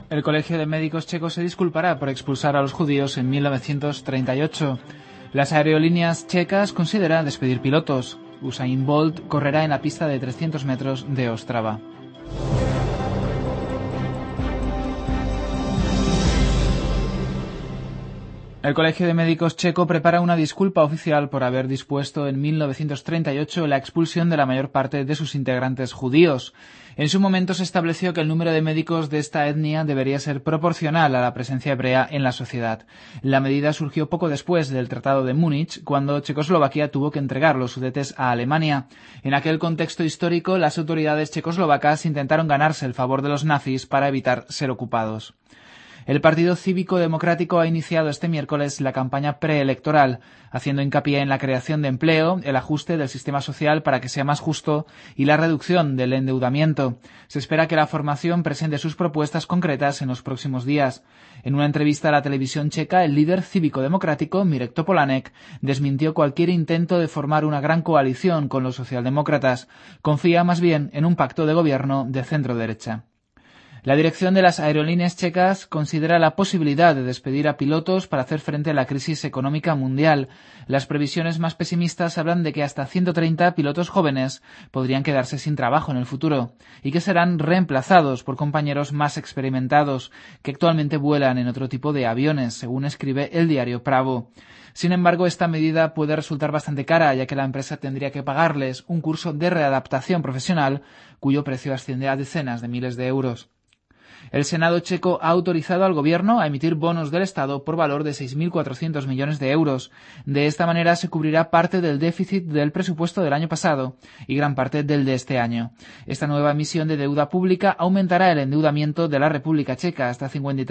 El Colegio de Médicos checo se disculpará por expulsar a los judíos en 1938. Las aerolíneas checas consideran despedir pilotos. Usain Bolt correrá en la pista de 300 metros de Ostrava. El Colegio de Médicos checo prepara una disculpa oficial por haber dispuesto en 1938 la expulsión de la mayor parte de sus integrantes judíos. En su momento se estableció que el número de médicos de esta etnia debería ser proporcional a la presencia hebrea en la sociedad. La medida surgió poco después del Tratado de Múnich, cuando Checoslovaquia tuvo que entregar los Sudetes a Alemania. En aquel contexto histórico, las autoridades checoslovacas intentaron ganarse el favor de los nazis para evitar ser ocupados. El Partido Cívico Democrático ha iniciado este miércoles la campaña preelectoral, haciendo hincapié en la creación de empleo, el ajuste del sistema social para que sea más justo y la reducción del endeudamiento. Se espera que la formación presente sus propuestas concretas en los próximos días. En una entrevista a la televisión checa, el líder cívico-democrático, Mirek Topolánek, desmintió cualquier intento de formar una gran coalición con los socialdemócratas. Confía más bien en un pacto de gobierno de centro-derecha. La dirección de las aerolíneas checas considera la posibilidad de despedir a pilotos para hacer frente a la crisis económica mundial. Las previsiones más pesimistas hablan de que hasta 130 pilotos jóvenes podrían quedarse sin trabajo en el futuro y que serán reemplazados por compañeros más experimentados que actualmente vuelan en otro tipo de aviones, según escribe el diario Pravo. Sin embargo, esta medida puede resultar bastante cara, ya que la empresa tendría que pagarles un curso de readaptación profesional cuyo precio asciende a decenas de miles de euros. El Senado checo ha autorizado al gobierno a emitir bonos del Estado por valor de 6.400 millones de euros. De esta manera se cubrirá parte del déficit del presupuesto del año pasado y gran parte del de este año. Esta nueva emisión de deuda pública aumentará el endeudamiento de la República Checa hasta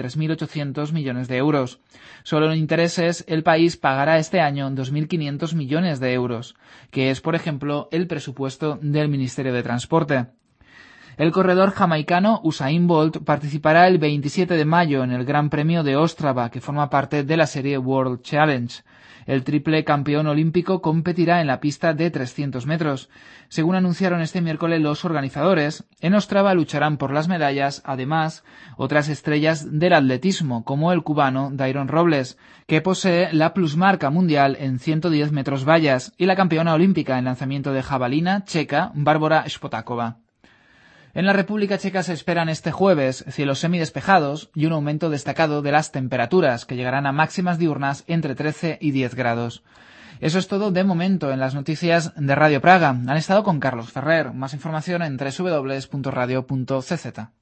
53.800 millones de euros. Solo en intereses, el país pagará este año 2.500 millones de euros, que es, por ejemplo, el presupuesto del Ministerio de Transporte. El corredor jamaicano Usain Bolt participará el 27 de mayo en el Gran Premio de Ostrava, que forma parte de la serie World Challenge. El triple campeón olímpico competirá en la pista de 300 metros. Según anunciaron este miércoles los organizadores, en Ostrava lucharán por las medallas, además, otras estrellas del atletismo, como el cubano Dairon Robles, que posee la plusmarca mundial en 110 metros vallas, y la campeona olímpica en lanzamiento de jabalina checa Bárbara Spotáková. En la República Checa se esperan este jueves cielos semidespejados y un aumento destacado de las temperaturas, que llegarán a máximas diurnas entre 13 y 10 grados. Eso es todo de momento en las noticias de Radio Praga. Han estado con Carlos Ferrer. Más información en www.radio.cz.